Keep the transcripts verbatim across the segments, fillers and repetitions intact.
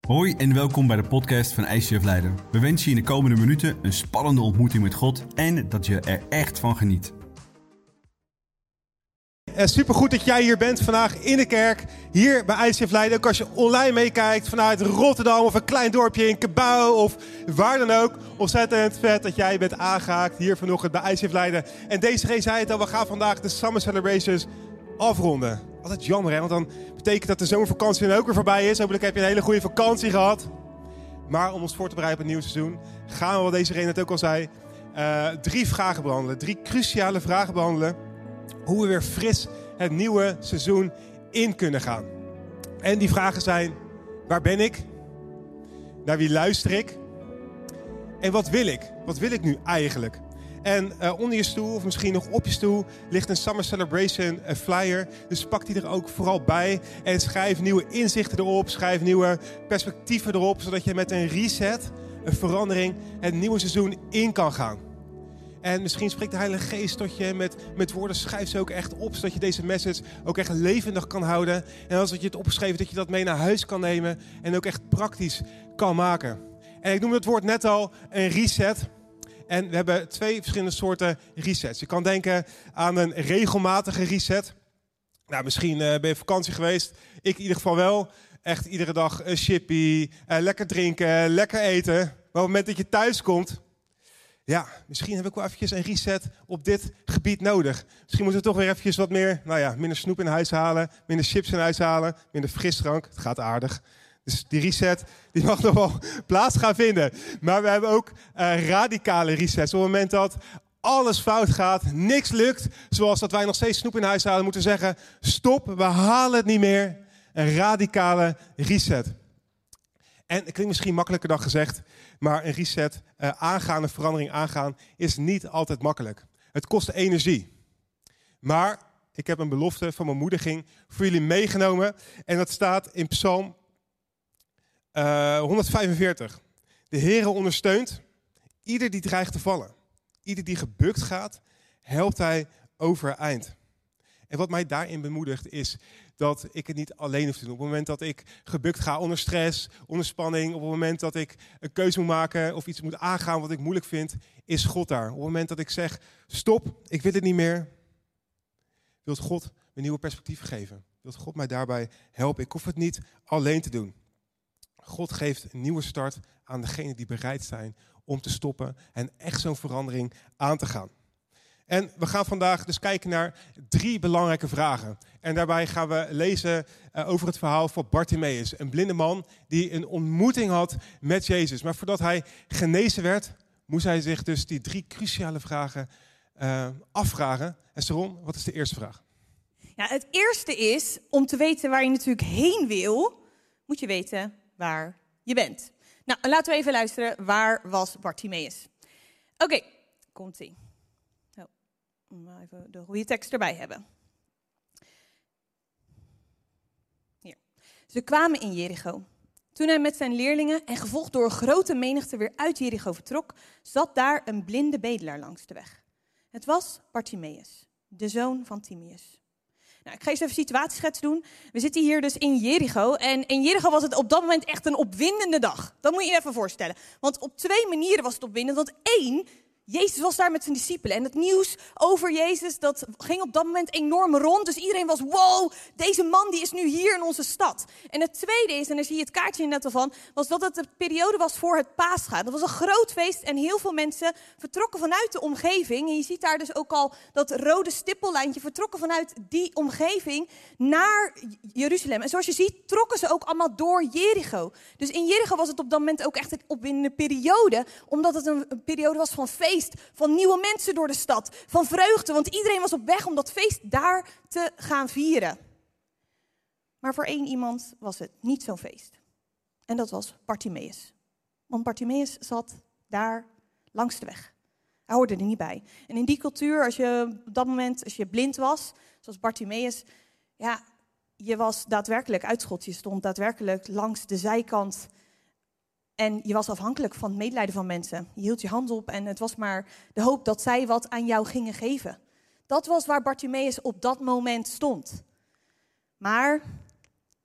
Hoi en welkom bij de podcast van I C F Leiden. We wensen je in de komende minuten een spannende ontmoeting met God en dat je er echt van geniet. Super goed dat jij hier bent vandaag in de kerk, hier bij I C F Leiden. Ook als je online meekijkt vanuit Rotterdam of een klein dorpje in Cabau of waar dan ook. Ontzettend vet dat jij bent aangehaakt hier vanochtend bij I C F Leiden. En deze G zei het al, we gaan vandaag de Summer Celebrations afronden. Altijd jammer hè, want dan betekent dat de zomervakantie dan ook weer voorbij is. Hopelijk heb je een hele goede vakantie gehad. Maar om ons voor te bereiden op het nieuwe seizoen gaan we, wat deze Reen het ook al zei, uh, drie vragen behandelen. Drie cruciale vragen behandelen. Hoe we weer fris het nieuwe seizoen in kunnen gaan. En die vragen zijn: waar ben ik? Naar wie luister ik? En wat wil ik? Wat wil ik nu eigenlijk? En uh, onder je stoel, of misschien nog op je stoel, ligt een Summer Celebration uh, flyer. Dus pak die er ook vooral bij. En schrijf nieuwe inzichten erop. Schrijf nieuwe perspectieven erop. Zodat je met een reset, een verandering, het nieuwe seizoen in kan gaan. En misschien spreekt de Heilige Geest tot je met, met woorden. Schrijf ze ook echt op, zodat je deze message ook echt levendig kan houden. En als je het opgeschreven, dat je dat mee naar huis kan nemen. En ook echt praktisch kan maken. En ik noemde het woord net al, een reset. En we hebben twee verschillende soorten resets. Je kan denken aan een regelmatige reset. Nou, misschien uh, ben je op vakantie geweest. Ik in ieder geval wel. Echt iedere dag een chippy, uh, lekker drinken, lekker eten. Maar op het moment dat je thuis komt, ja, misschien heb ik wel eventjes een reset op dit gebied nodig. Misschien moeten we toch weer eventjes wat meer, nou ja, minder snoep in huis halen, minder chips in huis halen, minder frisdrank. Het gaat aardig. Dus die reset, die mag nog wel plaats gaan vinden. Maar we hebben ook uh, radicale resets. Op het moment dat alles fout gaat, niks lukt, zoals dat wij nog steeds snoep in huis halen, moeten we zeggen: stop, we halen het niet meer. Een radicale reset. En het klinkt misschien makkelijker dan gezegd, maar een reset uh, aangaan, een verandering aangaan, is niet altijd makkelijk. Het kost energie. Maar ik heb een belofte van mijn moediging voor jullie meegenomen. En dat staat in Psalm uh, honderdvijfenveertig. De Heere ondersteunt ieder die dreigt te vallen. Ieder die gebukt gaat, helpt hij overeind. En wat mij daarin bemoedigt is dat ik het niet alleen hoef te doen. Op het moment dat ik gebukt ga onder stress, onder spanning, op het moment dat ik een keuze moet maken of iets moet aangaan wat ik moeilijk vind, is God daar. Op het moment dat ik zeg: stop, ik wil het niet meer, wil God me nieuwe perspectieven geven. Wil God mij daarbij helpen. Ik hoef het niet alleen te doen. God geeft een nieuwe start aan degenen die bereid zijn om te stoppen en echt zo'n verandering aan te gaan. En we gaan vandaag dus kijken naar drie belangrijke vragen. En daarbij gaan we lezen uh, over het verhaal van Bartimaeus. Een blinde man die een ontmoeting had met Jezus. Maar voordat hij genezen werd, moest hij zich dus die drie cruciale vragen uh, afvragen. En Sharon, wat is de eerste vraag? Ja, het eerste is, om te weten waar je natuurlijk heen wil, moet je weten waar je bent. Nou, laten we even luisteren. Waar was Bartimaeus? Oké, okay, komt-ie. Even de goede tekst erbij hebben. Hier. Ze kwamen in Jericho. Toen hij met zijn leerlingen en gevolgd door een grote menigte weer uit Jericho vertrok, zat daar een blinde bedelaar langs de weg. Het was Bartimaeus, de zoon van Timaeus. Nou, ik ga eens even een situatieschets doen. We zitten hier dus in Jericho. En in Jericho was het op dat moment echt een opwindende dag. Dat moet je je even voorstellen. Want op twee manieren was het opwindend. Want één, Jezus was daar met zijn discipelen. En het nieuws over Jezus, dat ging op dat moment enorm rond. Dus iedereen was: wow, deze man die is nu hier in onze stad. En het tweede is, en daar zie je het kaartje net al van, was dat het de periode was voor het Paascha. Dat was een groot feest en heel veel mensen vertrokken vanuit de omgeving. En je ziet daar dus ook al dat rode stippellijntje, vertrokken vanuit die omgeving naar Jeruzalem. En zoals je ziet, trokken ze ook allemaal door Jericho. Dus in Jericho was het op dat moment ook echt een opwindende periode, omdat het een, een periode was van feest. Van nieuwe mensen door de stad, van vreugde, want iedereen was op weg om dat feest daar te gaan vieren. Maar voor één iemand was het niet zo'n feest. En dat was Bartimaeus. Want Bartimaeus zat daar langs de weg. Hij hoorde er niet bij. En in die cultuur, als je op dat moment, als je blind was, zoals Bartimaeus, ja, je was daadwerkelijk uitschot. Je stond daadwerkelijk langs de zijkant. En je was afhankelijk van het medelijden van mensen. Je hield je hand op en het was maar de hoop dat zij wat aan jou gingen geven. Dat was waar Bartimaeus op dat moment stond. Maar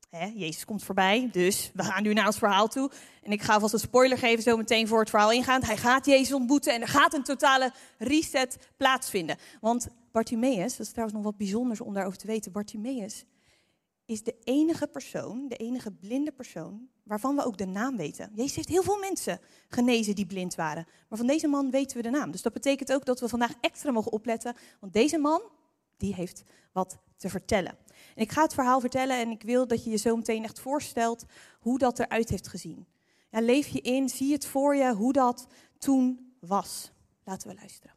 Hè, Jezus komt voorbij, dus we gaan nu naar ons verhaal toe. En ik ga alvast een spoiler geven zo meteen voor het verhaal ingaand. Hij gaat Jezus ontmoeten en er gaat een totale reset plaatsvinden. Want Bartimaeus, dat is trouwens nog wat bijzonders om daarover te weten. Bartimaeus is de enige persoon, de enige blinde persoon, waarvan we ook de naam weten. Jezus heeft heel veel mensen genezen die blind waren. Maar van deze man weten we de naam. Dus dat betekent ook dat we vandaag extra mogen opletten. Want deze man, die heeft wat te vertellen. En ik ga het verhaal vertellen en ik wil dat je je zo meteen echt voorstelt hoe dat eruit heeft gezien. Ja, leef je in, zie het voor je, hoe dat toen was. Laten we luisteren.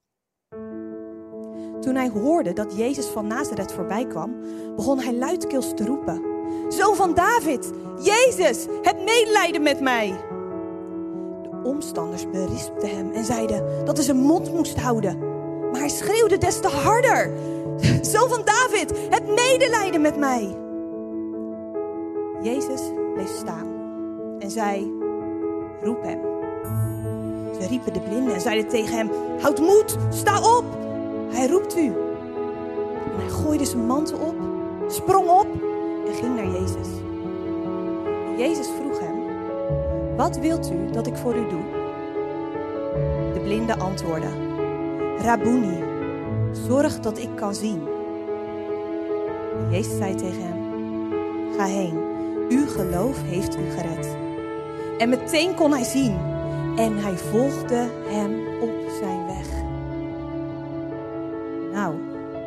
Toen hij hoorde dat Jezus van Nazareth voorbij kwam, begon hij luidkeels te roepen. Zoon van David, Jezus, heb medelijden met mij. De omstanders berispten hem en zeiden dat hij zijn mond moest houden. Maar hij schreeuwde des te harder. Zoon van David, heb medelijden met mij. Jezus bleef staan en zei, roep hem. Ze riepen de blinde en zeiden tegen hem, houd moed, sta op. Hij roept u. En hij gooide zijn mantel op, sprong op en ging naar Jezus. En Jezus vroeg hem, wat wilt u dat ik voor u doe? De blinde antwoordde, Rabboni, zorg dat ik kan zien. En Jezus zei tegen hem, ga heen, uw geloof heeft u gered. En meteen kon hij zien en hij volgde hem op zijn weg. Nou,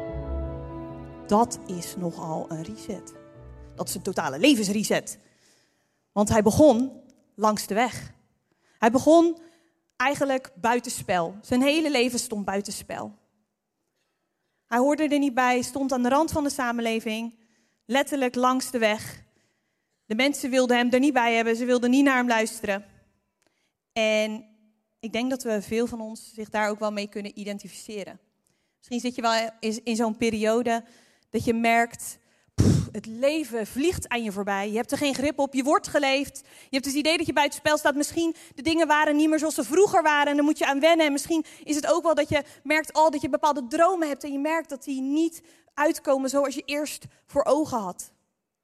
dat is nogal een reset. Dat is een totale levensreset. Want hij begon langs de weg. Hij begon eigenlijk buitenspel. Zijn hele leven stond buitenspel. Hij hoorde er niet bij, stond aan de rand van de samenleving, letterlijk langs de weg. De mensen wilden hem er niet bij hebben, ze wilden niet naar hem luisteren. En ik denk dat we veel van ons zich daar ook wel mee kunnen identificeren. Misschien zit je wel in zo'n periode dat je merkt, pff, het leven vliegt aan je voorbij. Je hebt er geen grip op, je wordt geleefd. Je hebt het idee dat je buiten spel staat. Misschien de dingen waren niet meer zoals ze vroeger waren en daar moet je aan wennen. En misschien is het ook wel dat je merkt al dat je bepaalde dromen hebt en je merkt dat die niet uitkomen zoals je eerst voor ogen had.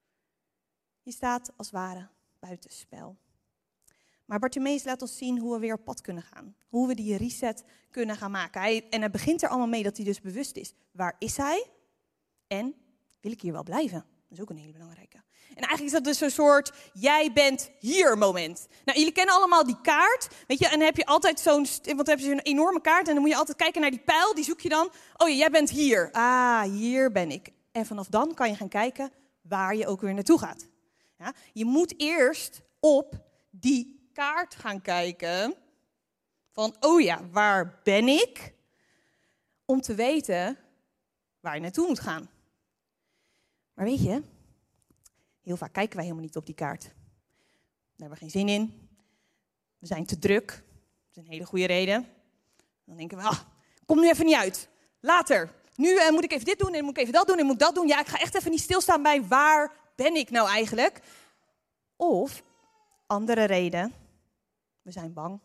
Je staat als het ware buiten spel. Maar Bartimaeus laat ons zien hoe we weer op pad kunnen gaan. Hoe we die reset kunnen gaan maken. Hij, en hij begint er allemaal mee dat hij dus bewust is. Waar is hij? En wil ik hier wel blijven? Dat is ook een hele belangrijke. En eigenlijk is dat dus een soort, jij bent hier moment. Nou, jullie kennen allemaal die kaart. Weet je, en dan heb je altijd zo'n, want dan heb je zo'n enorme kaart. En dan moet je altijd kijken naar die pijl, die zoek je dan. Oh ja, jij bent hier. Ah, hier ben ik. En vanaf dan kan je gaan kijken waar je ook weer naartoe gaat. Ja, je moet eerst op die kaart gaan kijken van, oh ja, waar ben ik? Om te weten waar je naartoe moet gaan. Maar weet je, heel vaak kijken wij helemaal niet op die kaart. Daar hebben we geen zin in. We zijn te druk. Dat is een hele goede reden. Dan denken we, ah, kom nu even niet uit. Later. Nu uh, moet ik even dit doen en moet ik even dat doen en moet ik dat doen. Ja, ik ga echt even niet stilstaan bij waar ben ik nou eigenlijk? Of, andere reden, we zijn bang.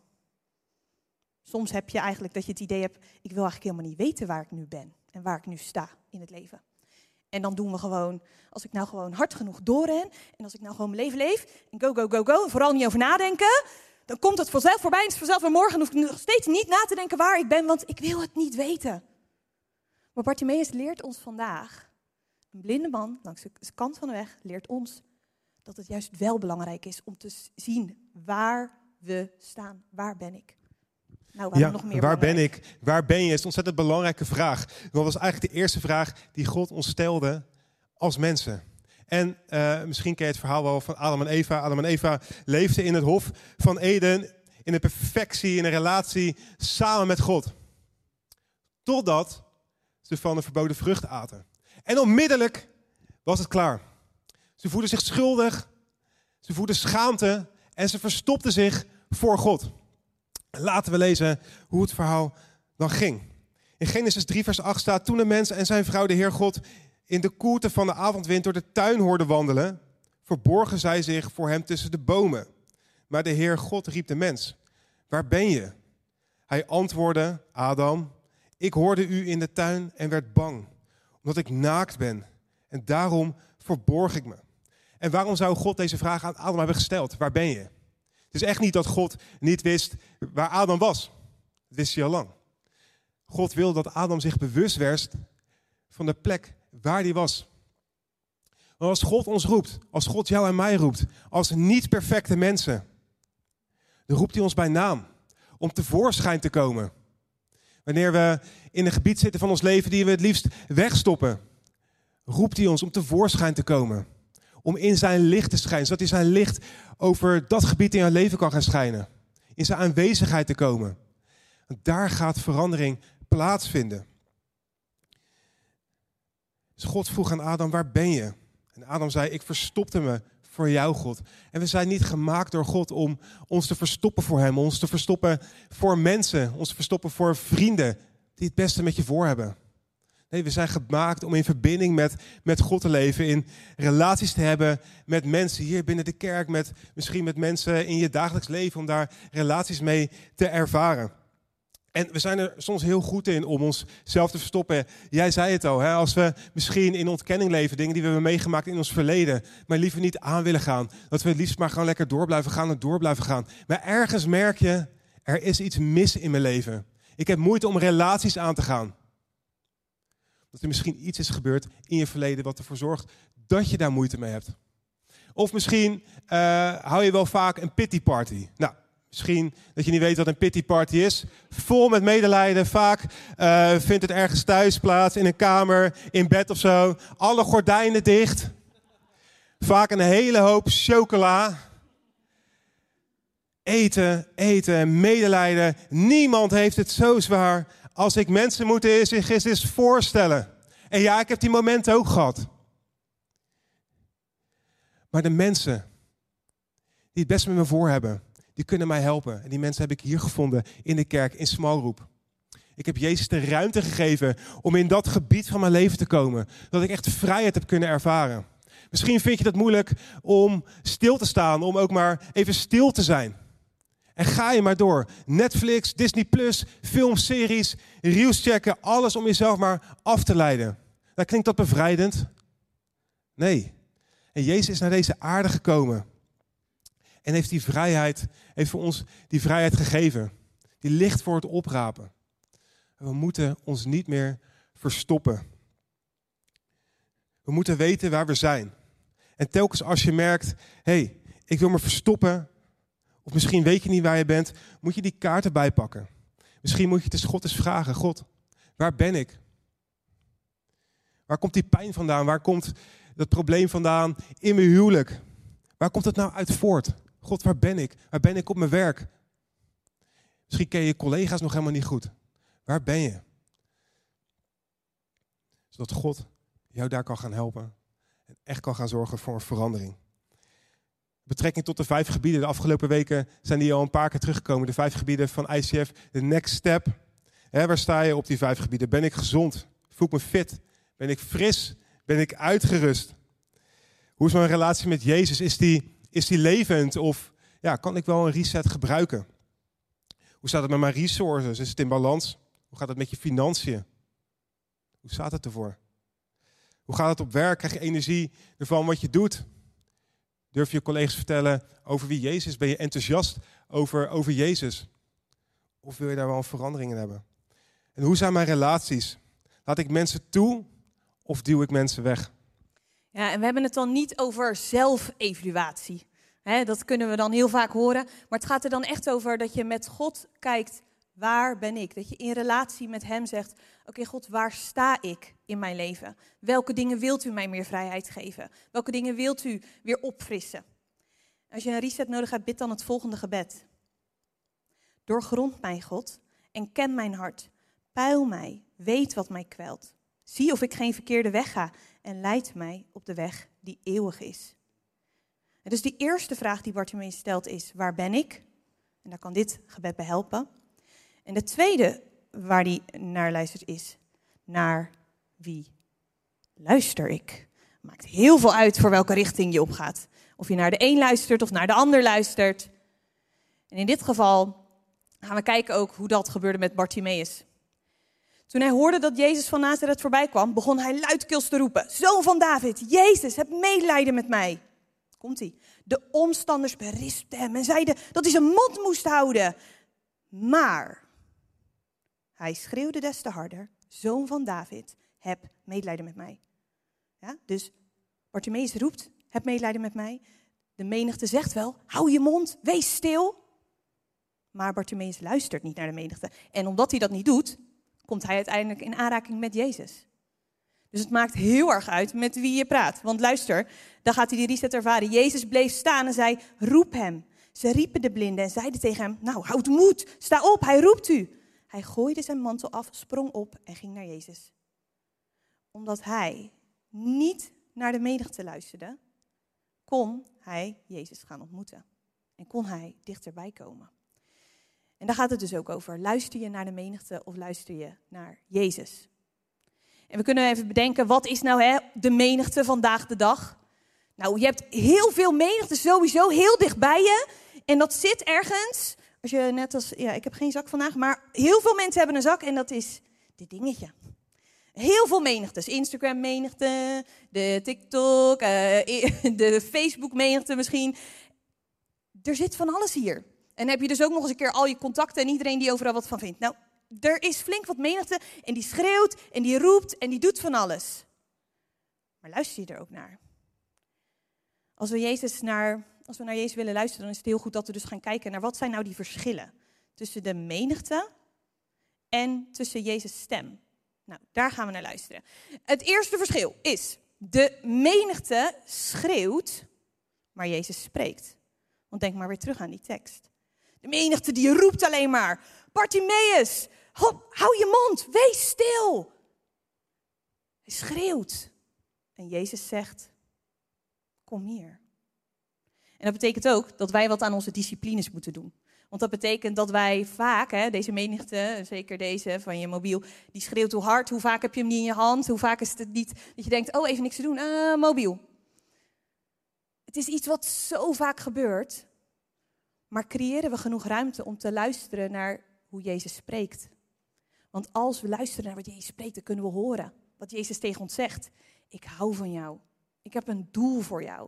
Soms heb je eigenlijk dat je het idee hebt, ik wil eigenlijk helemaal niet weten waar ik nu ben en waar ik nu sta in het leven. En dan doen we gewoon, als ik nou gewoon hard genoeg doorren en als ik nou gewoon mijn leven leef en go, go, go, go, en vooral niet over nadenken, dan komt het vanzelf voorbij en het is vanzelf weer morgen hoef ik nog steeds niet na te denken waar ik ben, want ik wil het niet weten. Maar Bartimaeus leert ons vandaag, een blinde man langs de kant van de weg, leert ons dat het juist wel belangrijk is om te zien waar we staan. Waar ben ik? Nou, ja, nog meer waar ben ik? Waar ben je? Is een ontzettend belangrijke vraag. Dat was eigenlijk de eerste vraag die God ons stelde als mensen. En uh, misschien ken je het verhaal wel van Adam en Eva. Adam en Eva leefden in het hof van Eden in de perfectie, in een relatie samen met God. Totdat ze van de verboden vrucht aten. En onmiddellijk was het klaar. Ze voelden zich schuldig, ze voelden schaamte en ze verstopten zich voor God. Laten we lezen hoe het verhaal dan ging. In Genesis drie vers acht staat, toen de mens en zijn vrouw de Heer God in de koelte van de avondwind door de tuin hoorden wandelen, verborgen zij zich voor hem tussen de bomen. Maar de Heer God riep de mens, waar ben je? Hij antwoordde, Adam, ik hoorde u in de tuin en werd bang, omdat ik naakt ben en daarom verborg ik me. En waarom zou God deze vraag aan Adam hebben gesteld? Waar ben je? Het is echt niet dat God niet wist waar Adam was. Dat wist hij al lang. God wil dat Adam zich bewust werd van de plek waar hij was. Want als God ons roept, als God jou en mij roept, als niet perfecte mensen, dan roept hij ons bij naam om tevoorschijn te komen. Wanneer we in een gebied zitten van ons leven die we het liefst wegstoppen, roept hij ons om tevoorschijn te komen. Om in zijn licht te schijnen, zodat hij zijn licht over dat gebied in jouw leven kan gaan schijnen. In zijn aanwezigheid te komen. Want daar gaat verandering plaatsvinden. Dus God vroeg aan Adam, waar ben je? En Adam zei, ik verstopte me voor jou, God. En we zijn niet gemaakt door God om ons te verstoppen voor hem. Ons te verstoppen voor mensen. Ons te verstoppen voor vrienden die het beste met je voor hebben. Nee, we zijn gemaakt om in verbinding met, met God te leven. In relaties te hebben met mensen hier binnen de kerk. Met, misschien met mensen in je dagelijks leven. Om daar relaties mee te ervaren. En we zijn er soms heel goed in om onszelf te verstoppen. Jij zei het al, hè? Als we misschien in ontkenning leven, dingen die we hebben meegemaakt in ons verleden, maar liever niet aan willen gaan. Dat we het liefst maar gewoon lekker door blijven gaan en door blijven gaan. Maar ergens merk je, er is iets mis in mijn leven. Ik heb moeite om relaties aan te gaan. Dat er misschien iets is gebeurd in je verleden wat ervoor zorgt dat je daar moeite mee hebt. Of misschien uh, hou je wel vaak een pity party. Nou, misschien dat je niet weet wat een pity party is. Vol met medelijden. Vaak uh, vindt het ergens thuis plaats, in een kamer, in bed of zo. Alle gordijnen dicht. Vaak een hele hoop chocola. Eten, eten, medelijden. Niemand heeft het zo zwaar als ik mensen moet zich eens, eens voorstellen. En ja, ik heb die momenten ook gehad. Maar de mensen die het best met me voor hebben, die kunnen mij helpen. En die mensen heb ik hier gevonden in de kerk, in Smalroep. Ik heb Jezus de ruimte gegeven om in dat gebied van mijn leven te komen. Dat ik echt vrijheid heb kunnen ervaren. Misschien vind je dat moeilijk om stil te staan, om ook maar even stil te zijn. En ga je maar door. Netflix, Disney Plus, filmseries, reels checken. Alles om jezelf maar af te leiden. Nou, klinkt dat bevrijdend? Nee. En Jezus is naar deze aarde gekomen. En heeft die vrijheid, heeft voor ons die vrijheid gegeven. Die ligt voor het oprapen. En we moeten ons niet meer verstoppen. We moeten weten waar we zijn. En telkens als je merkt, hé, hey, ik wil me verstoppen. Of misschien weet je niet waar je bent, moet je die kaart erbij pakken. Misschien moet je het eens God eens vragen. God, waar ben ik? Waar komt die pijn vandaan? Waar komt dat probleem vandaan in mijn huwelijk? Waar komt het nou uit voort? God, waar ben ik? Waar ben ik op mijn werk? Misschien ken je je collega's nog helemaal niet goed. Waar ben je? Zodat God jou daar kan gaan helpen. En echt kan gaan zorgen voor een verandering. Betrekking tot de vijf gebieden. De afgelopen weken zijn die al een paar keer teruggekomen. De vijf gebieden van I C F. De next step. He, waar sta je op die vijf gebieden? Ben ik gezond? Voel ik me fit? Ben ik fris? Ben ik uitgerust? Hoe is mijn relatie met Jezus? Is die, is die levend? Of ja, kan ik wel een reset gebruiken? Hoe staat het met mijn resources? Is het in balans? Hoe gaat het met je financiën? Hoe staat het ervoor? Hoe gaat het op werk? Krijg je energie ervan wat je doet? Durf je je collega's vertellen over wie Jezus is? Ben je enthousiast over, over Jezus? Of wil je daar wel een verandering in hebben? En hoe zijn mijn relaties? Laat ik mensen toe of duw ik mensen weg? Ja, en we hebben het dan niet over zelfevaluatie. Hè, dat kunnen we dan heel vaak horen. Maar het gaat er dan echt over dat je met God kijkt, waar ben ik? Dat je in relatie met hem zegt, oké okay, God, waar sta ik in mijn leven? Welke dingen wilt u mij meer vrijheid geven? Welke dingen wilt u weer opfrissen? Als je een reset nodig hebt, bid dan het volgende gebed. Doorgrond mij, God, en ken mijn hart. Peil mij, weet wat mij kwelt. Zie of ik geen verkeerde weg ga en leid mij op de weg die eeuwig is. En dus die eerste vraag die Bartimaeus stelt is, waar ben ik? En daar kan dit gebed bij helpen. En de tweede waar hij naar luistert is, naar wie luister ik? Maakt heel veel uit voor welke richting je opgaat. Of je naar de een luistert of naar de ander luistert. En in dit geval gaan we kijken ook hoe dat gebeurde met Bartimaeus. Toen hij hoorde dat Jezus van Nazareth voorbij kwam, begon hij luidkeels te roepen. Zoon van David, Jezus, heb medelijden met mij. Komt-ie. De omstanders berispten hem en zeiden dat hij zijn mond moest houden. Maar hij schreeuwde des te harder, zoon van David, heb medelijden met mij. Ja, dus Bartimaeus roept, heb medelijden met mij. De menigte zegt wel, hou je mond, wees stil. Maar Bartimaeus luistert niet naar de menigte. En omdat hij dat niet doet, komt hij uiteindelijk in aanraking met Jezus. Dus het maakt heel erg uit met wie je praat. Want luister, dan gaat hij die reset ervaren. Jezus bleef staan en zei, roep hem. Ze riepen de blinde en zeiden tegen hem, nou, houd moed, sta op, hij roept u. Hij gooide zijn mantel af, sprong op en ging naar Jezus. Omdat hij niet naar de menigte luisterde, kon hij Jezus gaan ontmoeten. En kon hij dichterbij komen. En daar gaat het dus ook over. Luister je naar de menigte of luister je naar Jezus? En we kunnen even bedenken, wat is nou hè, de menigte vandaag de dag? Nou, je hebt heel veel menigte sowieso heel dicht bij je. En dat zit ergens, als je net als, ja, ik heb geen zak vandaag, maar heel veel mensen hebben een zak en dat is dit dingetje. Heel veel menigtes. Instagram menigte, de TikTok, uh, de Facebook menigte misschien. Er zit van alles hier. En heb je dus ook nog eens een keer al je contacten en iedereen die overal wat van vindt. Nou, er is flink wat menigte en die schreeuwt en die roept en die doet van alles. Maar luister je er ook naar? Als we, Jezus naar, als we naar Jezus willen luisteren, dan is het heel goed dat we dus gaan kijken naar wat zijn nou die verschillen tussen de menigte en tussen Jezus' stem. Nou, daar gaan we naar luisteren. Het eerste verschil is, de menigte schreeuwt, maar Jezus spreekt. Want denk maar weer terug aan die tekst. De menigte die roept alleen maar, Bartimaeus, hou je mond, wees stil. Hij schreeuwt. En Jezus zegt, kom hier. En dat betekent ook dat wij wat aan onze disciplines moeten doen. Want dat betekent dat wij vaak, hè, deze menigte, zeker deze van je mobiel, die schreeuwt hoe hard, hoe vaak heb je hem niet in je hand, hoe vaak is het niet dat je denkt, oh even niks te doen, uh, mobiel. Het is iets wat zo vaak gebeurt, maar creëren we genoeg ruimte om te luisteren naar hoe Jezus spreekt? Want als we luisteren naar wat Jezus spreekt, dan kunnen we horen wat Jezus tegen ons zegt. Ik hou van jou. Ik heb een doel voor jou.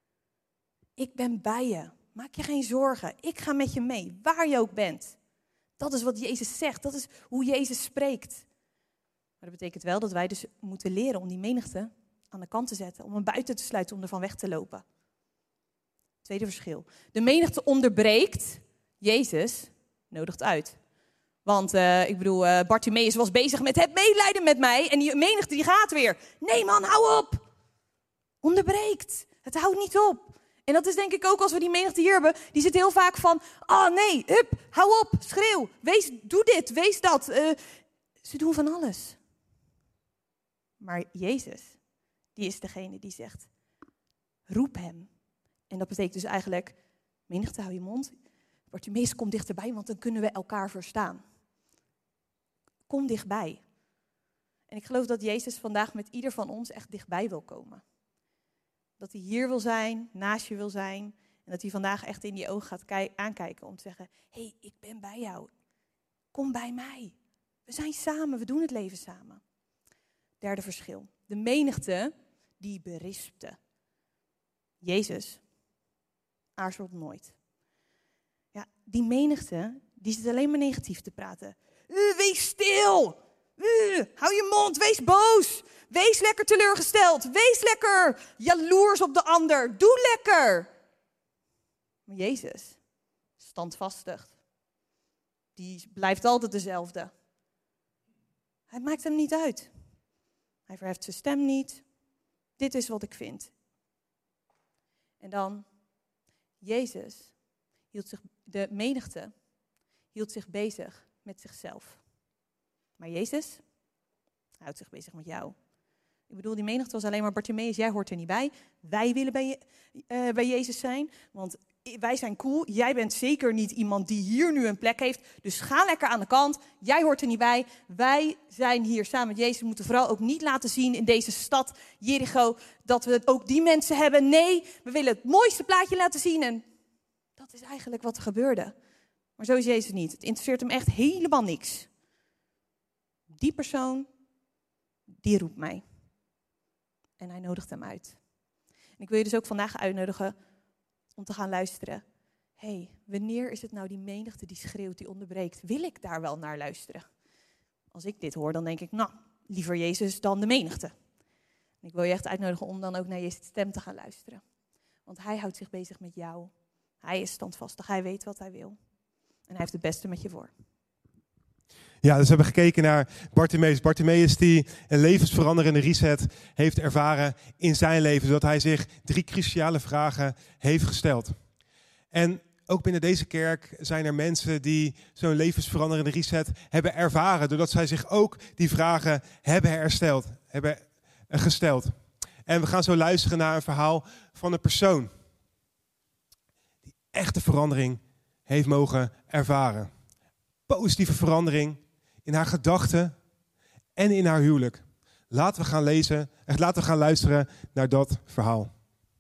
Ik ben bij je. Maak je geen zorgen. Ik ga met je mee, waar je ook bent. Dat is wat Jezus zegt. Dat is hoe Jezus spreekt. Maar dat betekent wel dat wij dus moeten leren om die menigte aan de kant te zetten. Om hem buiten te sluiten, om ervan weg te lopen. Tweede verschil. De menigte onderbreekt. Jezus nodigt uit. Want uh, ik bedoel, uh, Bartimaeus was bezig met het medelijden met mij. En die menigte die gaat weer. Nee man, hou op. Onderbreekt. Het houdt niet op. En dat is denk ik ook als we die menigte hier hebben. Die zit heel vaak van, ah oh, nee, hup, hou op, schreeuw. Wees, doe dit, wees dat. Uh, ze doen van alles. Maar Jezus, die is degene die zegt, roep hem. En dat betekent dus eigenlijk, menigte, hou je mond. Bartimaeus, kom dichterbij, want dan kunnen we elkaar verstaan. Kom dichtbij. En ik geloof dat Jezus vandaag met ieder van ons echt dichtbij wil komen. Dat hij hier wil zijn, naast je wil zijn. En dat hij vandaag echt in die ogen gaat ki- aankijken om te zeggen, hé, hey, ik ben bij jou. Kom bij mij. We zijn samen, we doen het leven samen. Derde verschil. De menigte die berispte. Jezus aarzelt nooit. Ja, die menigte, die zit alleen maar negatief te praten. Uh, wees stil! Uh, hou je mond, wees boos! Wees lekker teleurgesteld! Wees lekker jaloers op de ander! Doe lekker! Maar Jezus, standvastig, die blijft altijd dezelfde. Hij maakt hem niet uit. Hij verheft zijn stem niet. Dit is wat ik vind. En dan, Jezus hield zich, de menigte hield zich bezig met zichzelf. Maar Jezus houdt zich bezig met jou. Ik bedoel, die menigte was alleen maar Bartimaeus, jij hoort er niet bij. Wij willen bij, je, uh, bij Jezus zijn, want wij zijn cool. Jij bent zeker niet iemand die hier nu een plek heeft. Dus ga lekker aan de kant. Jij hoort er niet bij. Wij zijn hier samen met Jezus. We moeten vooral ook niet laten zien in deze stad, Jericho, dat we ook die mensen hebben. Nee, we willen het mooiste plaatje laten zien. En dat is eigenlijk wat er gebeurde. Maar zo is Jezus niet. Het interesseert hem echt helemaal niks. Die persoon, die roept mij. En hij nodigt hem uit. En ik wil je dus ook vandaag uitnodigen om te gaan luisteren. Hé, hey, wanneer is het nou die menigte die schreeuwt, die onderbreekt? Wil ik daar wel naar luisteren? Als ik dit hoor, dan denk ik, nou, liever Jezus dan de menigte. En ik wil je echt uitnodigen om dan ook naar Jezus' stem te gaan luisteren. Want hij houdt zich bezig met jou. Hij is standvastig, hij weet wat hij wil. En hij heeft het beste met je voor. Ja, dus we hebben gekeken naar Bartimeus. Bartimeus die een levensveranderende reset heeft ervaren in zijn leven. Zodat hij zich drie cruciale vragen heeft gesteld. En ook binnen deze kerk zijn er mensen die zo'n levensveranderende reset hebben ervaren. Doordat zij zich ook die vragen hebben hersteld, hebben gesteld. En we gaan zo luisteren naar een verhaal van een persoon die echte verandering heeft mogen ervaren. Positieve verandering in haar gedachten en in haar huwelijk. Laten we gaan lezen, echt laten we gaan luisteren naar dat verhaal.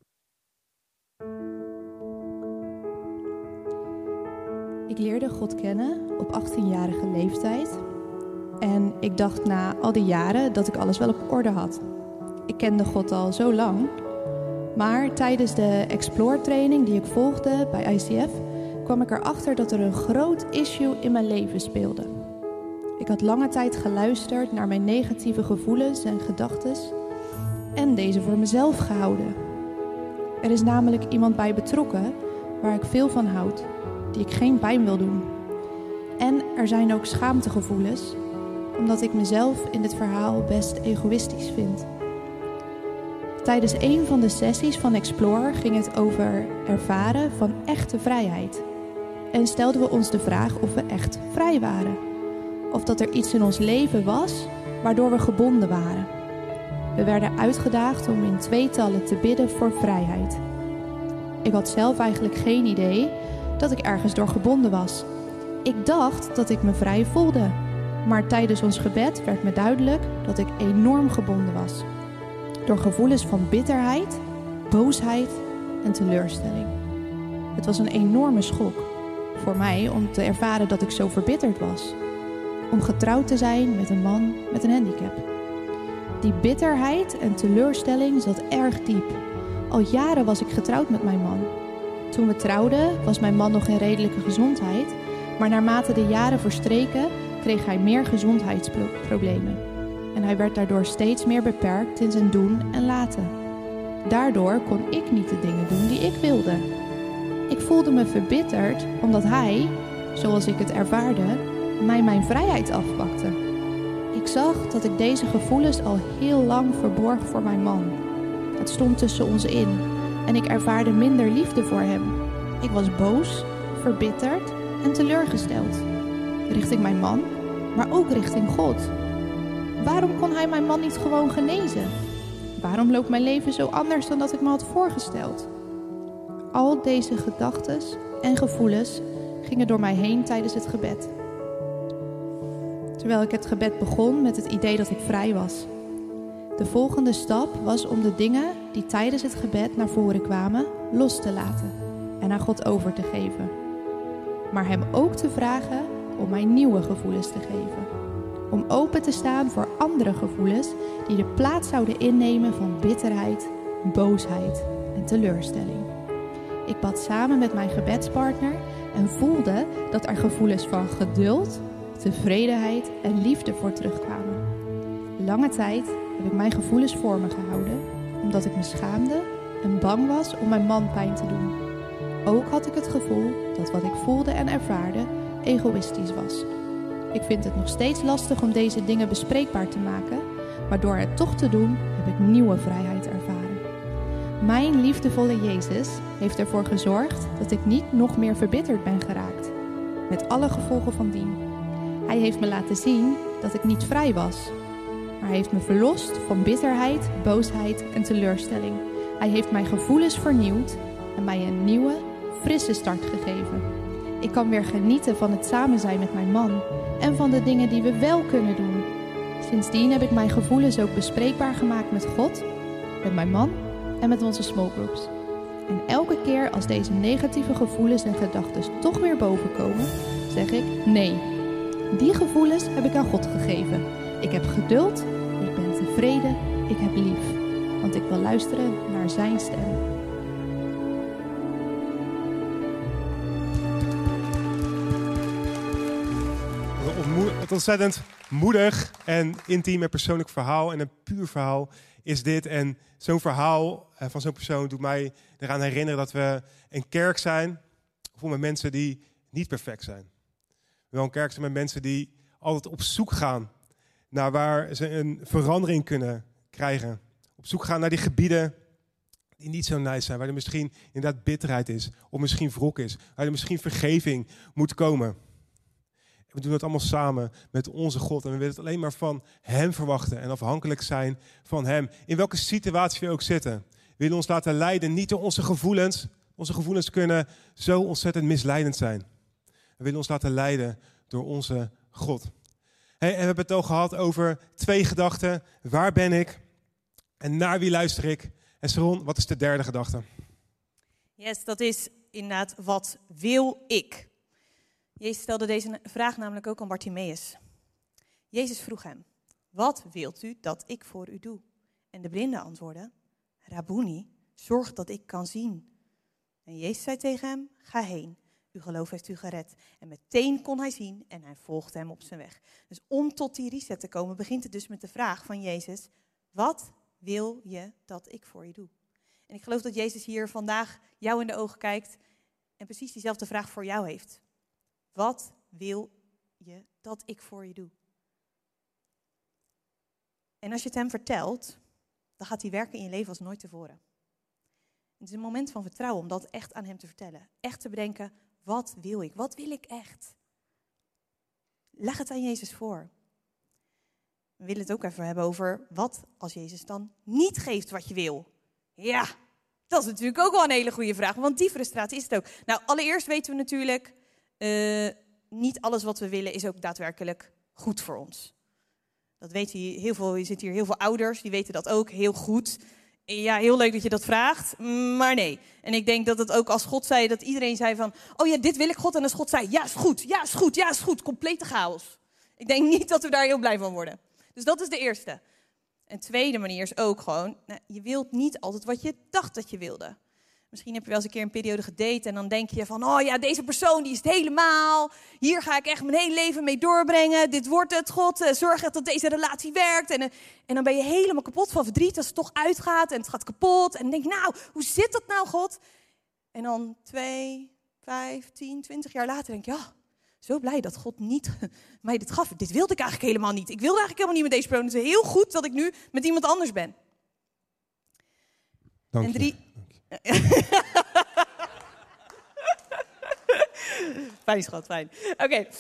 Ik leerde God kennen op achttienjarige leeftijd. En ik dacht na al die jaren dat ik alles wel op orde had. Ik kende God al zo lang. Maar tijdens de Explore training die ik volgde bij I C F... kwam ik erachter dat er een groot issue in mijn leven speelde. Ik had lange tijd geluisterd naar mijn negatieve gevoelens en gedachten en deze voor mezelf gehouden. Er is namelijk iemand bij betrokken waar ik veel van houd, die ik geen pijn wil doen. En er zijn ook schaamtegevoelens, omdat ik mezelf in dit verhaal best egoïstisch vind. Tijdens een van de sessies van Explore ging het over ervaren van echte vrijheid. En stelden we ons de vraag of we echt vrij waren. Of dat er iets in ons leven was waardoor we gebonden waren. We werden uitgedaagd om in tweetallen te bidden voor vrijheid. Ik had zelf eigenlijk geen idee dat ik ergens door gebonden was. Ik dacht dat ik me vrij voelde. Maar tijdens ons gebed werd me duidelijk dat ik enorm gebonden was. Door gevoelens van bitterheid, boosheid en teleurstelling. Het was een enorme schok voor mij om te ervaren dat ik zo verbitterd was. Om getrouwd te zijn met een man met een handicap. Die bitterheid en teleurstelling zat erg diep. Al jaren was ik getrouwd met mijn man. Toen we trouwden was mijn man nog in redelijke gezondheid, maar naarmate de jaren verstreken kreeg hij meer gezondheidsproblemen. En hij werd daardoor steeds meer beperkt in zijn doen en laten. Daardoor kon ik niet de dingen doen die ik wilde. Ik voelde me verbitterd omdat hij, zoals ik het ervaarde, mij mijn vrijheid afpakte. Ik zag dat ik deze gevoelens al heel lang verborg voor mijn man. Het stond tussen ons in en ik ervaarde minder liefde voor hem. Ik was boos, verbitterd en teleurgesteld. Richting mijn man, maar ook richting God. Waarom kon hij mijn man niet gewoon genezen? Waarom loopt mijn leven zo anders dan dat ik me had voorgesteld? Al deze gedachten en gevoelens gingen door mij heen tijdens het gebed. Terwijl ik het gebed begon met het idee dat ik vrij was. De volgende stap was om de dingen die tijdens het gebed naar voren kwamen los te laten en aan God over te geven. Maar hem ook te vragen om mij nieuwe gevoelens te geven. Om open te staan voor andere gevoelens die de plaats zouden innemen van bitterheid, boosheid en teleurstelling. Ik bad samen met mijn gebedspartner en voelde dat er gevoelens van geduld, tevredenheid en liefde voor terugkwamen. Lange tijd heb ik mijn gevoelens voor me gehouden, omdat ik me schaamde en bang was om mijn man pijn te doen. Ook had ik het gevoel dat wat ik voelde en ervaarde egoïstisch was. Ik vind het nog steeds lastig om deze dingen bespreekbaar te maken, maar door het toch te doen heb ik nieuwe vrijheid ervaren. Mijn liefdevolle Jezus heeft ervoor gezorgd dat ik niet nog meer verbitterd ben geraakt, met alle gevolgen van dien. Hij heeft me laten zien dat ik niet vrij was, maar hij heeft me verlost van bitterheid, boosheid en teleurstelling. Hij heeft mijn gevoelens vernieuwd en mij een nieuwe, frisse start gegeven. Ik kan weer genieten van het samen zijn met mijn man en van de dingen die we wel kunnen doen. Sindsdien heb ik mijn gevoelens ook bespreekbaar gemaakt met God, met mijn man en met onze small groups. En elke keer als deze negatieve gevoelens en gedachten toch weer bovenkomen, zeg ik nee. Die gevoelens heb ik aan God gegeven. Ik heb geduld, ik ben tevreden, ik heb lief. want ik wil luisteren naar zijn stem. Het ontzettend moedig en intiem en persoonlijk verhaal en een puur verhaal is dit. En zo'n verhaal van zo'n persoon doet mij eraan herinneren dat we een kerk zijn vol met mensen die niet perfect zijn. Wel een kerk zijn met mensen die altijd op zoek gaan naar waar ze een verandering kunnen krijgen. Op zoek gaan naar die gebieden die niet zo nice zijn, waar er misschien inderdaad bitterheid is of misschien wrok is, waar er misschien vergeving moet komen. We doen dat allemaal samen met onze God. En we willen het alleen maar van hem verwachten. En afhankelijk zijn van hem. In welke situatie we ook zitten. We willen ons laten leiden. Niet door onze gevoelens. Onze gevoelens kunnen zo ontzettend misleidend zijn. We willen ons laten leiden door onze God. Hey, en we hebben het al gehad over twee gedachten. Waar ben ik? En naar wie luister ik? En Sharon, wat is de derde gedachte? Yes, dat is inderdaad, wat wil ik? Jezus stelde deze vraag namelijk ook aan Bartimaeus. Jezus vroeg hem, wat wilt u dat ik voor u doe? En de blinde antwoordde, Rabboni, zorg dat ik kan zien. En Jezus zei tegen hem, ga heen, uw geloof heeft u gered. En meteen kon hij zien en hij volgde hem op zijn weg. Dus om tot die reset te komen, begint het dus met de vraag van Jezus, wat wil je dat ik voor je doe? En ik geloof dat Jezus hier vandaag jou in de ogen kijkt en precies diezelfde vraag voor jou heeft. Wat wil je dat ik voor je doe? En als je het hem vertelt, dan gaat hij werken in je leven als nooit tevoren. Het is een moment van vertrouwen om dat echt aan hem te vertellen. Echt te bedenken, wat wil ik? Wat wil ik echt? Leg het aan Jezus voor. We willen het ook even hebben over wat als Jezus dan niet geeft wat je wil. Ja, dat is natuurlijk ook wel een hele goede vraag, want die frustratie is het ook. Nou, allereerst weten we natuurlijk, uh, niet alles wat we willen is ook daadwerkelijk goed voor ons. Dat weten heel veel, er zitten hier heel veel ouders, die weten dat ook heel goed. Ja, heel leuk dat je dat vraagt, maar nee. En ik denk dat het ook als God zei, dat iedereen zei van, oh ja, dit wil ik God. En als God zei, ja is goed, ja is goed, ja is goed, complete chaos. Ik denk niet dat we daar heel blij van worden. Dus dat is de eerste. Een tweede manier is ook gewoon, nou, je wilt niet altijd wat je dacht dat je wilde. Misschien heb je wel eens een keer een periode gedate en dan denk je van, oh ja, deze persoon die is het helemaal. Hier ga ik echt mijn hele leven mee doorbrengen. Dit wordt het, God, uh, zorg echt dat deze relatie werkt. En, uh, en dan ben je helemaal kapot van verdriet als het toch uitgaat en het gaat kapot. En dan denk je, nou, hoe zit dat nou, God? En dan twee, vijf, tien, twintig jaar later denk je, ja, zo blij dat God niet mij dit gaf. Dit wilde ik eigenlijk helemaal niet. Ik wilde eigenlijk helemaal niet met deze persoon. Het is heel goed dat ik nu met iemand anders ben. Dank en drie... je. Fijn schat, fijn. Oké. Okay.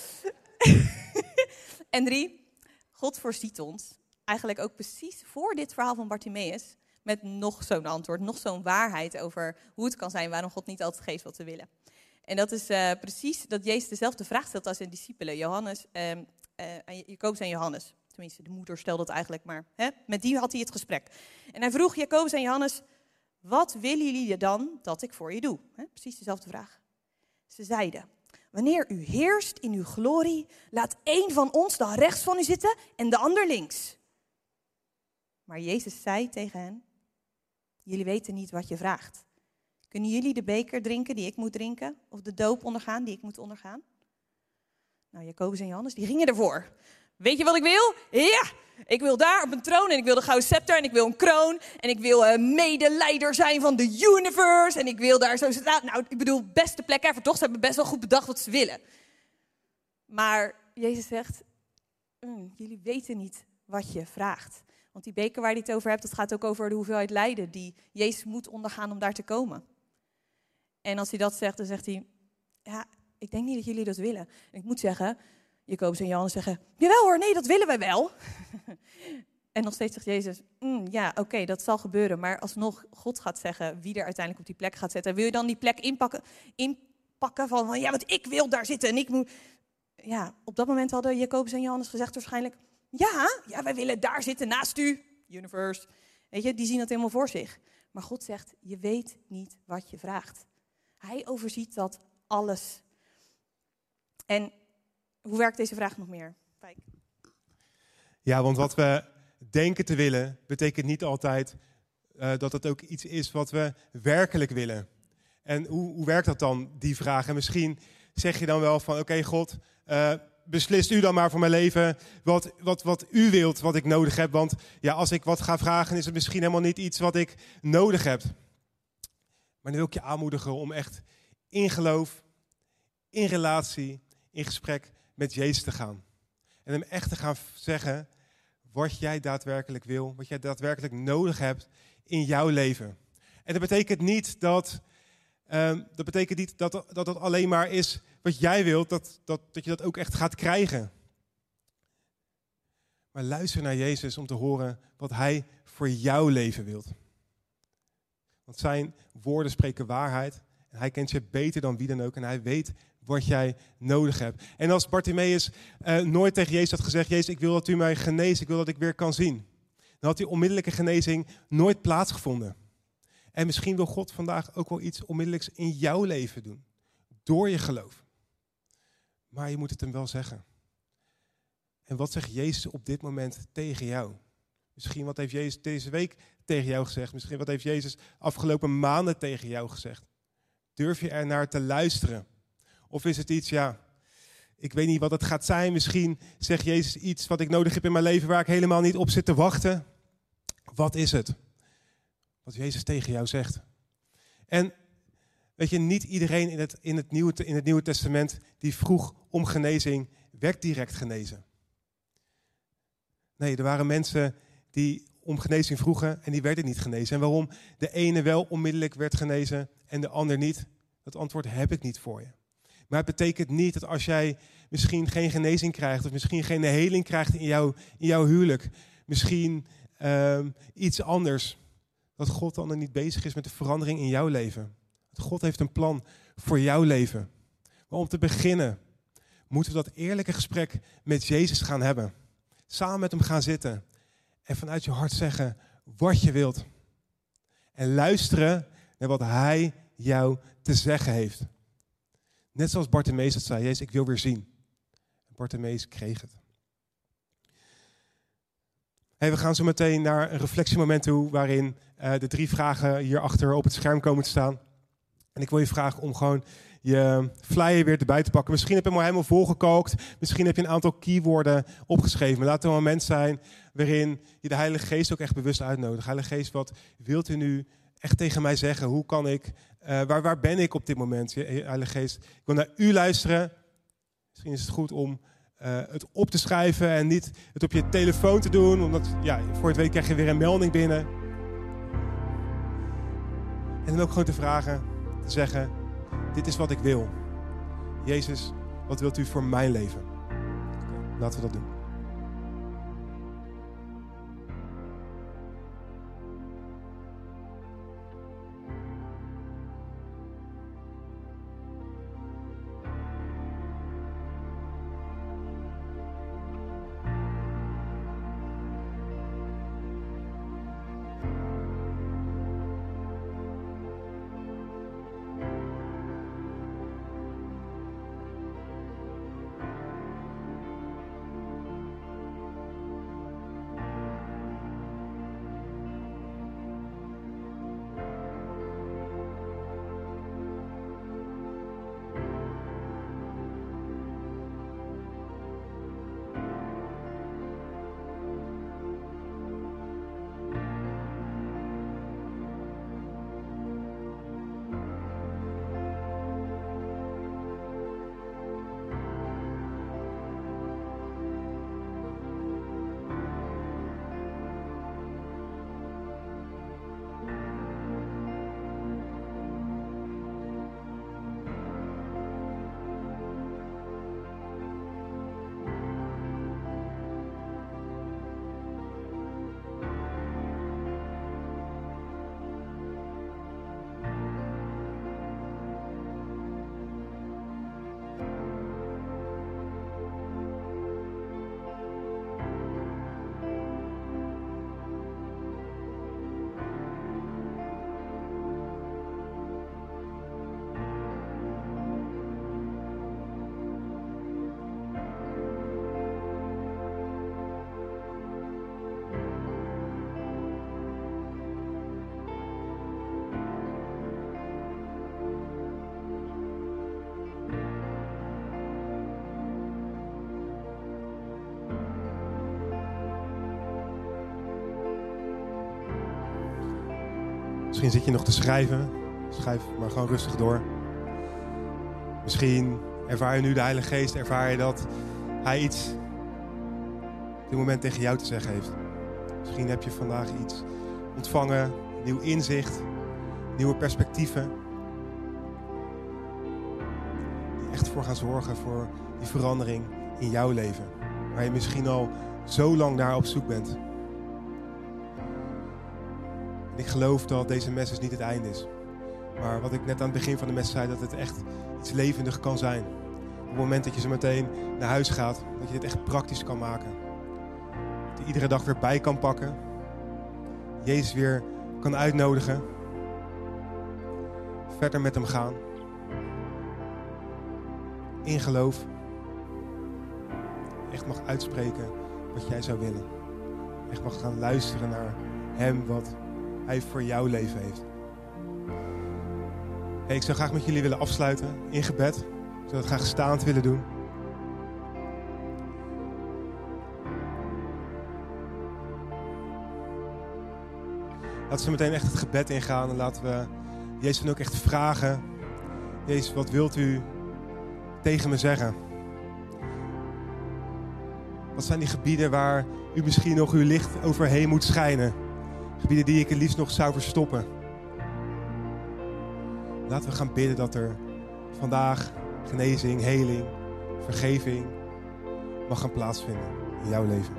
En drie, God voorziet ons eigenlijk ook precies voor dit verhaal van Bartimaeus met nog zo'n antwoord, nog zo'n waarheid over hoe het kan zijn waarom God niet altijd geeft wat we willen. En dat is uh, precies dat Jezus dezelfde vraag stelt als zijn discipelen, Johannes, uh, uh, Jacobus en Johannes. Tenminste, de moeder stelde het eigenlijk, maar hè, met die had hij het gesprek. En hij vroeg Jacobus en Johannes, wat willen jullie dan dat ik voor je doe? He, precies dezelfde vraag. Ze zeiden, wanneer u heerst in uw glorie, laat één van ons dan rechts van u zitten en de ander links. Maar Jezus zei tegen hen, jullie weten niet wat je vraagt. Kunnen jullie de beker drinken die ik moet drinken? Of de doop ondergaan die ik moet ondergaan? Nou, Jacobus en Johannes, die gingen ervoor. Weet je wat ik wil? Ja! Ik wil daar op een troon en ik wil de gouden scepter en ik wil een kroon. En ik wil uh, medeleider zijn van de universe. En ik wil daar zo staan. Nou, ik bedoel, beste plek ever, toch? Ze hebben best wel goed bedacht wat ze willen. Maar Jezus zegt, mm, jullie weten niet wat je vraagt. Want die beker waar je het over hebt, dat gaat ook over de hoeveelheid lijden die Jezus moet ondergaan om daar te komen. En als hij dat zegt, dan zegt hij, ja, ik denk niet dat jullie dat willen. En ik moet zeggen, Jacobus en Johannes zeggen, jawel hoor, nee, dat willen wij wel. En nog steeds zegt Jezus, mm, ja, oké, okay, dat zal gebeuren. Maar alsnog God gaat zeggen wie er uiteindelijk op die plek gaat zitten. Wil je dan die plek inpakken, inpakken van, van, ja, want ik wil daar zitten en ik moet... Ja, op dat moment hadden Jacobus en Johannes gezegd waarschijnlijk, ja, ja, wij willen daar zitten naast u, universe. Weet je, die zien dat helemaal voor zich. Maar God zegt, je weet niet wat je vraagt. Hij overziet dat alles. En hoe werkt deze vraag nog meer? Kijk. Ja, want wat we denken te willen, betekent niet altijd uh, dat het ook iets is wat we werkelijk willen. En hoe, hoe werkt dat dan, die vraag? En misschien zeg je dan wel van, oké, okay, God, uh, beslist u dan maar voor mijn leven wat, wat, wat u wilt, wat ik nodig heb. Want ja, als ik wat ga vragen, is het misschien helemaal niet iets wat ik nodig heb. Maar dan wil ik je aanmoedigen om echt in geloof, in relatie, in gesprek met Jezus te gaan. En hem echt te gaan zeggen wat jij daadwerkelijk wil, wat jij daadwerkelijk nodig hebt in jouw leven. En dat betekent niet dat, um, dat, betekent niet dat, dat het alleen maar is wat jij wilt, dat, dat, dat je dat ook echt gaat krijgen. Maar luister naar Jezus om te horen wat hij voor jouw leven wilt. Want zijn woorden spreken waarheid. En hij kent je beter dan wie dan ook. En hij weet wat jij nodig hebt. En als Bartimaeus uh, nooit tegen Jezus had gezegd, Jezus, ik wil dat u mij geneest, ik wil dat ik weer kan zien. Dan had die onmiddellijke genezing nooit plaatsgevonden. En misschien wil God vandaag ook wel iets onmiddellijks in jouw leven doen. Door je geloof. Maar je moet het hem wel zeggen. En wat zegt Jezus op dit moment tegen jou? Misschien wat heeft Jezus deze week tegen jou gezegd. Misschien wat heeft Jezus afgelopen maanden tegen jou gezegd. Durf je er naar te luisteren? Of is het iets, ja, ik weet niet wat het gaat zijn. Misschien zegt Jezus iets wat ik nodig heb in mijn leven waar ik helemaal niet op zit te wachten. Wat is het? Wat Jezus tegen jou zegt. En weet je, niet iedereen in het, in het, Nieuwe, in het Nieuwe Testament die vroeg om genezing, werd direct genezen. Nee, er waren mensen die om genezing vroegen en die werden niet genezen. En waarom de ene wel onmiddellijk werd genezen en de ander niet? Dat antwoord heb ik niet voor je. Maar het betekent niet dat als jij misschien geen genezing krijgt of misschien geen heling krijgt in, jou, in jouw huwelijk, misschien um, iets anders, dat God dan er niet bezig is met de verandering in jouw leven. God heeft een plan voor jouw leven. Maar om te beginnen moeten we dat eerlijke gesprek met Jezus gaan hebben. Samen met hem gaan zitten. En vanuit je hart zeggen wat je wilt. En luisteren naar wat hij jou te zeggen heeft. Net zoals Bartimaeus het zei. Jezus, ik wil weer zien. En Bartimaeus kreeg het. Hey, we gaan zo meteen naar een reflectiemoment toe. Waarin uh, de drie vragen hierachter op het scherm komen te staan. En ik wil je vragen om gewoon je flyer weer erbij te pakken. Misschien heb je hem al helemaal volgekalkt. Misschien heb je een aantal keywoorden opgeschreven. Maar laat het een moment zijn waarin je de Heilige Geest ook echt bewust uitnodigt. Heilige Geest, wat wilt u nu echt tegen mij zeggen? Hoe kan ik, uh, waar, waar ben ik op dit moment? Heilige Geest, ik wil naar u luisteren. Misschien is het goed om uh, het op te schrijven en niet het op je telefoon te doen. Omdat, ja, voor het weet krijg je weer een melding binnen. En dan ook gewoon te vragen, te zeggen, dit is wat ik wil. Jezus, wat wilt u voor mijn leven? Okay, laten we dat doen. Misschien zit je nog te schrijven. Schrijf maar gewoon rustig door. Misschien ervaar je nu de Heilige Geest. Ervaar je dat hij iets op dit moment tegen jou te zeggen heeft. Misschien heb je vandaag iets ontvangen. Nieuw inzicht. Nieuwe perspectieven. Die echt voor gaan zorgen voor die verandering in jouw leven. Waar je misschien al zo lang naar op zoek bent. En ik geloof dat deze message niet het einde is. Maar wat ik net aan het begin van de message zei, dat het echt iets levendig kan zijn. Op het moment dat je zo meteen naar huis gaat, dat je dit echt praktisch kan maken. Dat je iedere dag weer bij kan pakken. Jezus weer kan uitnodigen. Verder met hem gaan. In geloof. Echt mag uitspreken wat jij zou willen. Echt mag gaan luisteren naar hem, wat hij voor jouw leven heeft. Hey, ik zou graag met jullie willen afsluiten in gebed. Ik zou het graag staand willen doen. Laten we meteen echt het gebed ingaan en laten we Jezus dan ook echt vragen. Jezus, wat wilt u tegen me zeggen? Wat zijn die gebieden waar u misschien nog uw licht overheen moet schijnen? Gebieden die ik het liefst nog zou verstoppen. Laten we gaan bidden dat er vandaag genezing, heling, vergeving mag gaan plaatsvinden in jouw leven.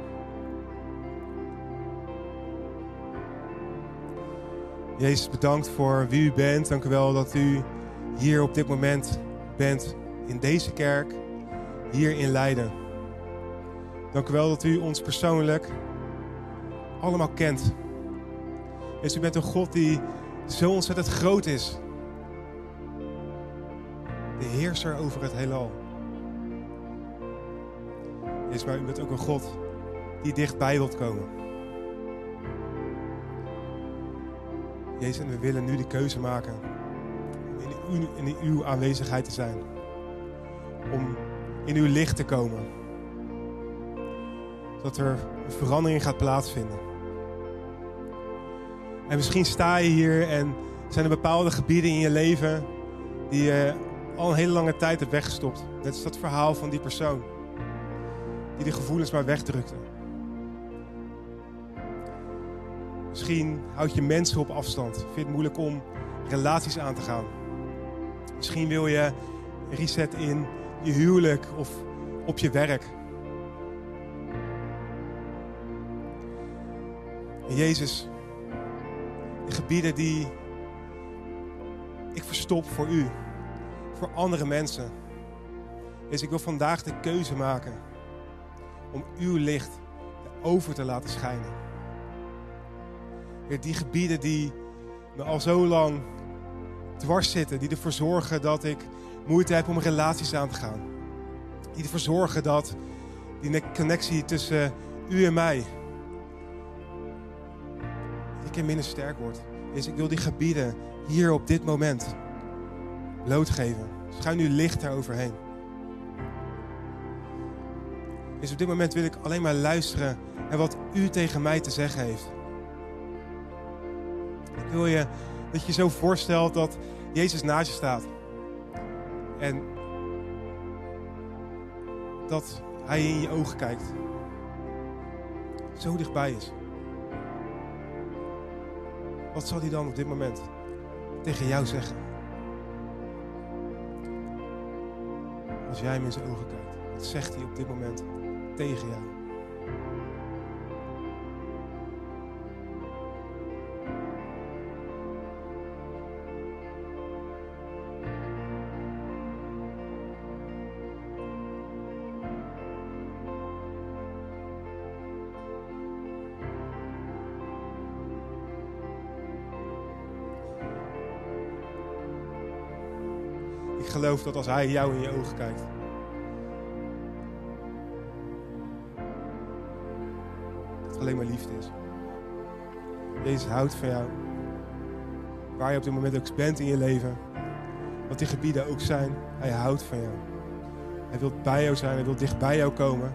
Jezus, bedankt voor wie u bent. Dank u wel dat u hier op dit moment bent in deze kerk, hier in Leiden. Dank u wel dat u ons persoonlijk allemaal kent. Jezus, u bent een God die zo ontzettend groot is. De heerser over het heelal. Jezus, maar u bent ook een God die dichtbij wilt komen. Jezus, en we willen nu de keuze maken om in, uw, in uw aanwezigheid te zijn. Om in uw licht te komen. Zodat er een verandering gaat plaatsvinden. En misschien sta je hier en zijn er bepaalde gebieden in je leven die je al een hele lange tijd hebt weggestopt. Net als dat verhaal van die persoon. Die de gevoelens maar wegdrukte. Misschien houd je mensen op afstand. Vind je het moeilijk om relaties aan te gaan. Misschien wil je een reset in je huwelijk of op je werk. En Jezus, de gebieden die ik verstop voor u, voor andere mensen. Jezus, ik wil vandaag de keuze maken om uw licht over te laten schijnen. Heer, die gebieden die me al zo lang dwars zitten, die ervoor zorgen dat ik moeite heb om relaties aan te gaan. Die ervoor zorgen dat die connectie tussen u en mij een keer minder sterk wordt. Dus ik wil die gebieden hier op dit moment blootgeven. Schuin uw licht daaroverheen. Dus op dit moment wil ik alleen maar luisteren naar wat u tegen mij te zeggen heeft. Ik wil je dat je je zo voorstelt dat Jezus naast je staat. En dat hij in je ogen kijkt. Zo dichtbij is. Wat zal hij dan op dit moment tegen jou zeggen? Als jij hem in zijn ogen kijkt. Wat zegt hij op dit moment tegen jou? Ik geloof dat als hij jou in je ogen kijkt, dat het alleen maar liefde is. Jezus houdt van jou. Waar je op dit moment ook bent in je leven. Wat die gebieden ook zijn. Hij houdt van jou. Hij wil bij jou zijn. Hij wil dicht bij jou komen.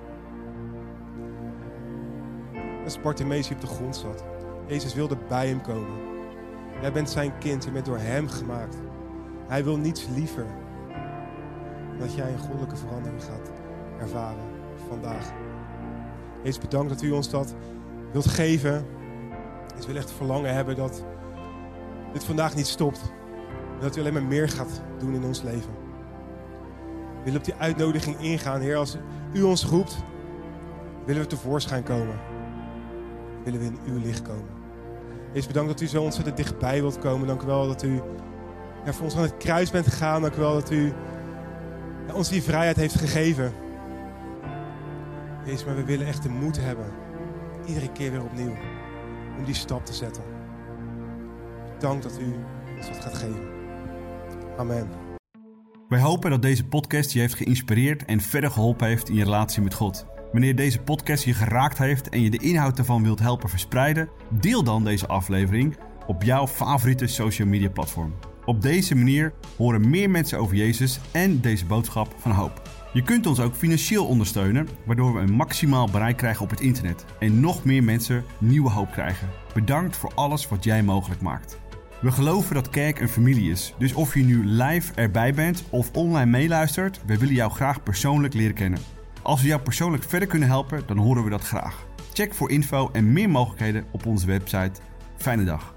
Als Bartimeus op de grond zat. Jezus wilde bij hem komen. Jij bent zijn kind, je bent door hem gemaakt. Hij wil niets liever dan dat jij een goddelijke verandering gaat ervaren vandaag. Jezus, bedankt dat u ons dat wilt geven. Dus we willen echt verlangen hebben dat dit vandaag niet stopt. En dat u alleen maar meer gaat doen in ons leven. We willen op die uitnodiging ingaan. Heer, als u ons roept, willen we tevoorschijn komen. Willen we in uw licht komen. Jezus, bedankt dat u zo ontzettend dichtbij wilt komen. Dank u wel dat u ja, voor ons aan het kruis bent gegaan. Dank u wel dat u ja, ons die vrijheid heeft gegeven. Jezus, maar we willen echt de moed hebben. Iedere keer weer opnieuw. Om die stap te zetten. Dank dat u ons dat gaat geven. Amen. Wij hopen dat deze podcast je heeft geïnspireerd en verder geholpen heeft in je relatie met God. Wanneer deze podcast je geraakt heeft en je de inhoud ervan wilt helpen verspreiden, deel dan deze aflevering op jouw favoriete social media platform. Op deze manier horen meer mensen over Jezus en deze boodschap van hoop. Je kunt ons ook financieel ondersteunen, waardoor we een maximaal bereik krijgen op het internet en nog meer mensen nieuwe hoop krijgen. Bedankt voor alles wat jij mogelijk maakt. We geloven dat kerk een familie is, dus of je nu live erbij bent of online meeluistert, we willen jou graag persoonlijk leren kennen. Als we jou persoonlijk verder kunnen helpen, dan horen we dat graag. Check voor info en meer mogelijkheden op onze website. Fijne dag.